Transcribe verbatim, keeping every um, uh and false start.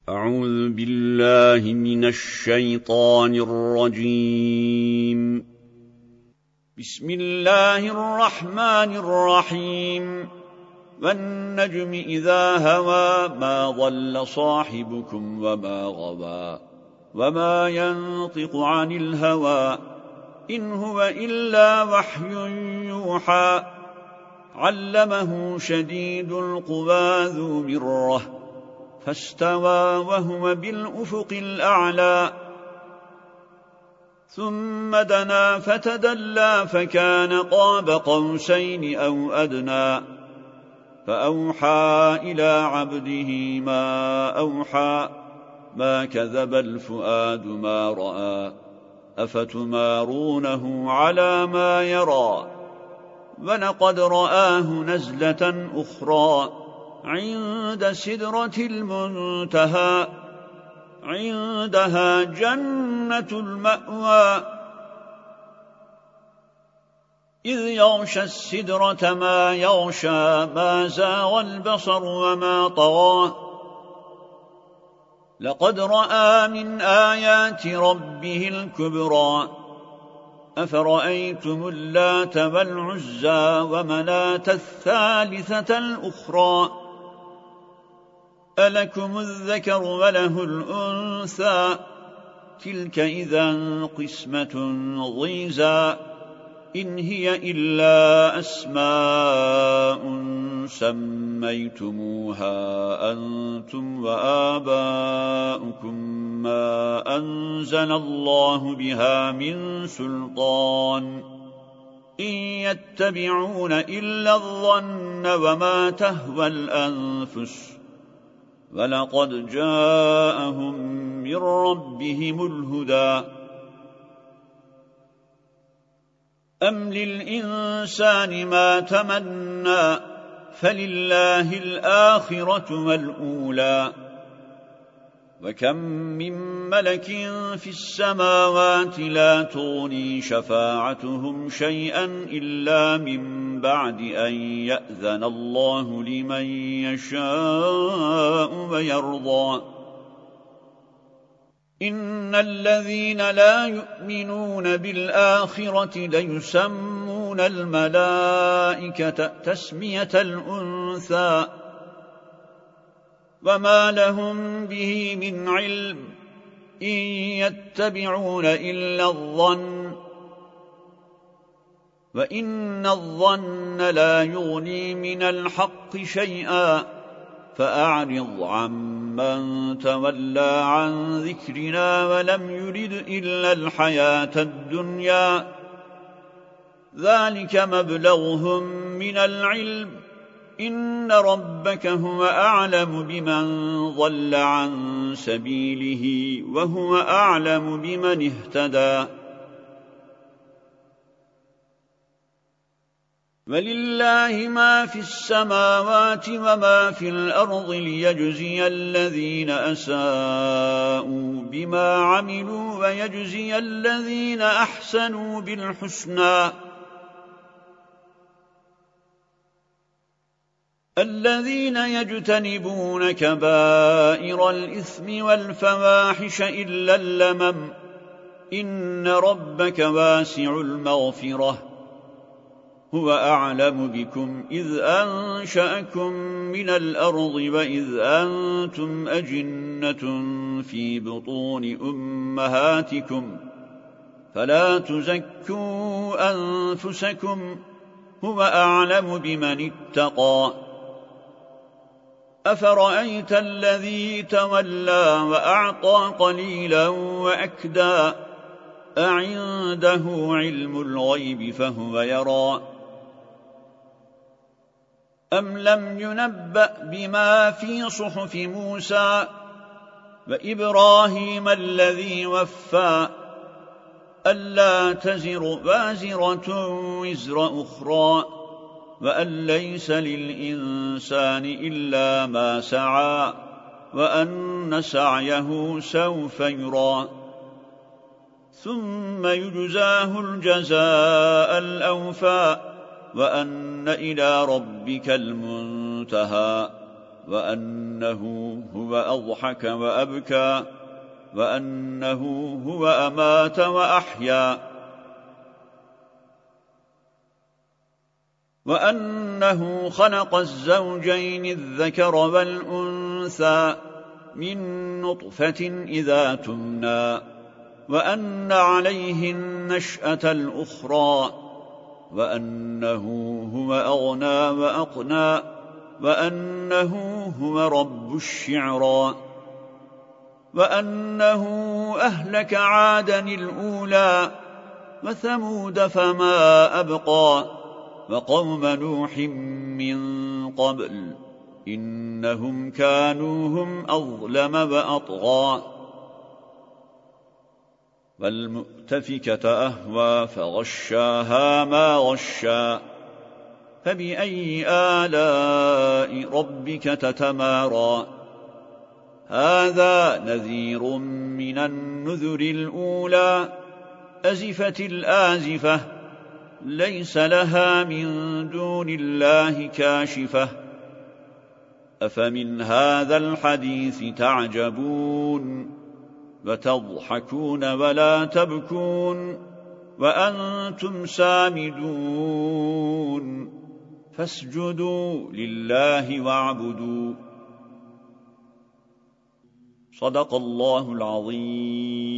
أعوذ بالله من الشيطان الرجيم. بسم الله الرحمن الرحيم. والنجم إذا هوى ما ضل صاحبكم وما غوى وما ينطق عن الهوى إن هو إلا وحي يوحى علمه شديد القوى ذو مرة فاستوى وهو بالأفق الأعلى ثم دنا فتدلى فكان قاب قوسين أو أدنى فأوحى إلى عبده ما أوحى ما كذب الفؤاد ما رأى أفتمارونه على ما يرى ولقد رآه نزلة أخرى عند سدرة المنتهى عندها جنة المأوى إذ يغشى السدرة ما يغشى ما زاغ البصر وما طغى لقد رأى من آيات ربه الكبرى أفرأيتم اللات والعزى ومناة الثالثة الأخرى ألكم الذكر وله الأنثى تلك إذا قسمة ضيزى إن هي إلا أسماء سميتموها أنتم وآباؤكم ما أنزل الله بها من سلطان إن يتبعون إلا الظن وما تهوى الأنفس ولقد جاءهم من ربهم الهدى أم للإنسان ما تمنى فلله الآخرة والأولى وكم من ملك في السماوات لا تغني شفاعتهم شيئا إلا من بعد أن يأذن الله لمن يشاء ويرضى إن الذين لا يؤمنون بالآخرة ليسمون الملائكة تسمية الأنثى وما لهم به من علم إن يتبعون إلا الظن وإن الظن لا يغني من الحق شيئا فأعرض عمن تولى عن ذكرنا ولم يرد إلا الحياة الدنيا ذلك مبلغهم من العلم إن ربك هو أعلم بمن ضل عن سبيله وهو أعلم بمن اهتدى ولله ما في السماوات وما في الأرض ليجزي الذين أساءوا بما عملوا ويجزي الذين أحسنوا بالحسنى الذين يجتنبون كبائر الإثم والفواحش إلا اللمم إن ربك واسع المغفرة هو أعلم بكم إذ أنشأكم من الأرض وإذ أنتم أجنة في بطون أمهاتكم فلا تزكوا أنفسكم هو أعلم بمن اتقى أفرأيت الذي تولى وأعطى قليلا وأكدى أعنده علم الغيب فهو يرى أم لم ينبأ بما في صحف موسى وإبراهيم الذي وفى ألا تزر وازرة وزر أخرى وأن ليس للإنسان إلا ما سعى وأن سعيه سوف يرى ثم يجزاه الجزاء الأوفى وأن إلى ربك المنتهى وأنه هو أضحك وأبكى وأنه هو أمات وأحيا وأنه خلق الزوجين الذكر والأنثى من نطفة إذا تمنى وأن عليه النشأة الأخرى وأنه هو أغنى وأقنى وأنه هو رب الشعرى وأنه أهلك عادا الأولى وثمود فما أبقى وقوم نوح من قبل إنهم كانوا هم أظلم وأطغى والمؤتفكة أهوى فغشاها ما غشا فبأي آلاء ربك تتمارى هذا نذير من النذر الأولى أزفت الآزفة ليس لها من دون الله كاشفة أفمن هذا الحديث تعجبون وتضحكون ولا تبكون وأنتم سامدون فاسجدوا لله واعبدوا صدق الله العظيم.